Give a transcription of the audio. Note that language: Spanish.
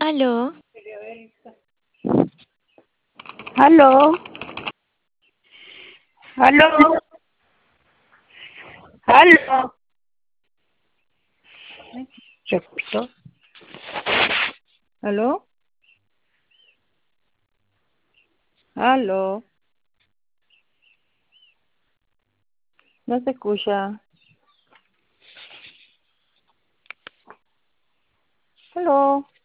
Aló, Aló, aló, aló. ¿Se cortó? ¿Aló? ¿Aló? No se escucha. ¿Aló?